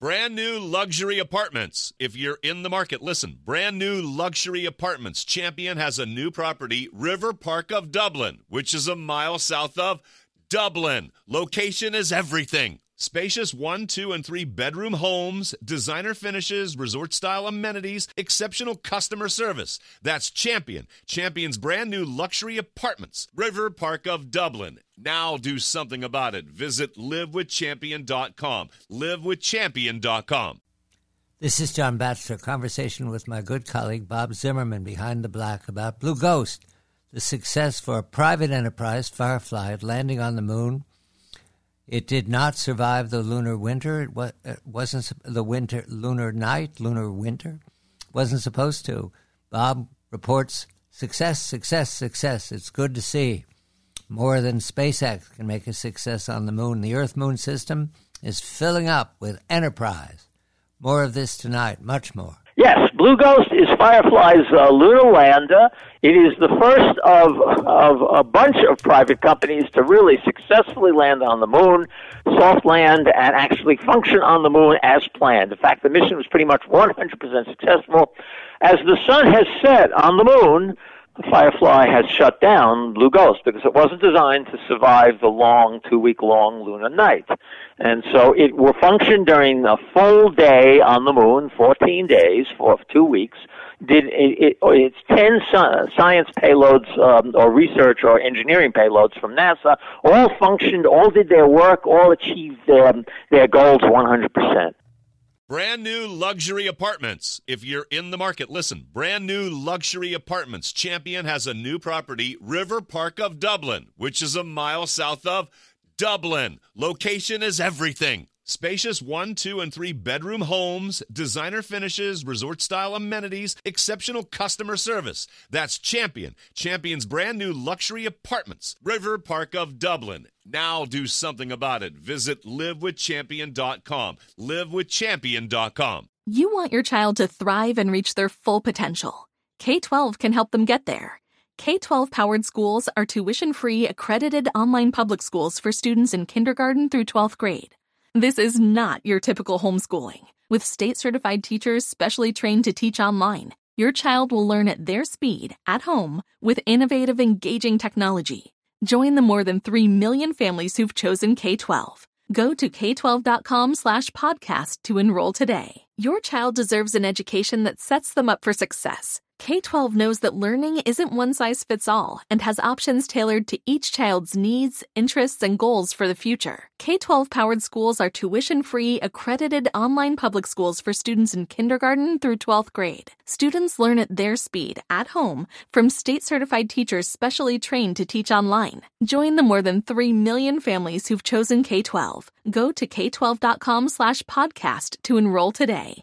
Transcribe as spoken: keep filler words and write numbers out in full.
Brand new luxury apartments. If you're in the market, listen. Brand new luxury apartments. Champion has a new property, River Park of Dublin, which is a mile south of Dublin. Location is everything. Spacious one, two, and three bedroom homes, designer finishes, resort-style amenities, exceptional customer service. That's Champion. Champion's brand new luxury apartments, River Park of Dublin. Now do something about it. Visit live with champion dot com. live with champion dot com. This is John Batchelor, conversation with my good colleague Bob Zimmerman behind the black about Blue Ghost, the success for a private enterprise, Firefly, landing on the moon. It did not survive the lunar winter. It, was, it wasn't the winter, lunar night, lunar winter. Wasn't supposed to. Bob reports success, success, success. It's good to see. More than SpaceX can make a success on the moon. The Earth-Moon system is filling up with enterprise. More of this tonight, much more. Yes, Blue Ghost is Firefly's uh, lunar lander. It is the first of of a bunch of private companies to really successfully land on the moon, soft land, and actually function on the moon as planned. In fact, the mission was pretty much one hundred percent successful. As the sun has set on the moon, Firefly has shut down Blue Ghost because it wasn't designed to survive the long, two-week-long lunar night. And so it will function during a full day on the moon, fourteen days, for two weeks. Did it, it, it's ten science payloads um, or research or engineering payloads from NASA, all functioned, all did their work, all achieved um, their goals one hundred percent. Brand new luxury apartments. If you're in the market, listen. Brand new luxury apartments. Champion has a new property, River Park of Dublin, which is a mile south of Dublin. Location is everything. Spacious one, two, and three bedroom homes, designer finishes, resort-style amenities, exceptional customer service. That's Champion. Champion's brand new luxury apartments, River Park of Dublin. Now do something about it. Visit live with champion dot com. live with champion dot com. You want your child to thrive and reach their full potential. K twelve can help them get there. K twelve-powered schools are tuition-free, accredited online public schools for students in kindergarten through twelfth grade. This is not your typical homeschooling. With state-certified teachers specially trained to teach online, your child will learn at their speed, at home, with innovative, engaging technology. Join the more than three million families who've chosen K twelve. Go to k twelve dot com slash podcast to enroll today. Your child deserves an education that sets them up for success. K twelve knows that learning isn't one size fits all and has options tailored to each child's needs, interests, and goals for the future. K twelve-powered schools are tuition-free, accredited online public schools for students in kindergarten through twelfth grade. Students learn at their speed, at home, from state-certified teachers specially trained to teach online. Join the more than three million families who've chosen K twelve. Go to k twelve dot com slash podcast to enroll today.